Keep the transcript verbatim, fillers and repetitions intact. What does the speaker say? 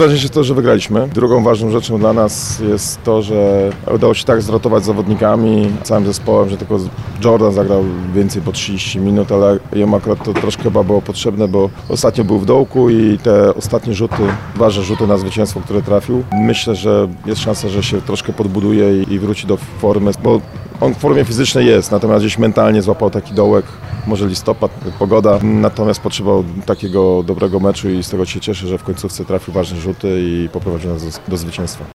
najważniejsze jest to, że wygraliśmy. Drugą ważną rzeczą dla nas jest to, że udało się tak zrotować z zawodnikami, całym zespołem, że tylko Jordan zagrał więcej po trzydzieści minut, ale jemu akurat to troszkę chyba było potrzebne, bo ostatnio był w dołku i te ostatnie rzuty, ważne rzuty na zwycięstwo, które trafił. Myślę, że jest szansa, że się troszkę podbuduje i, i wróci do formy, bo on w formie fizycznej jest, natomiast gdzieś mentalnie złapał taki dołek, może listopad, pogoda, natomiast potrzebował takiego dobrego meczu i z tego się cieszę, że w końcówce trafił ważne rzuty i poprowadził nas do, do zwycięstwa.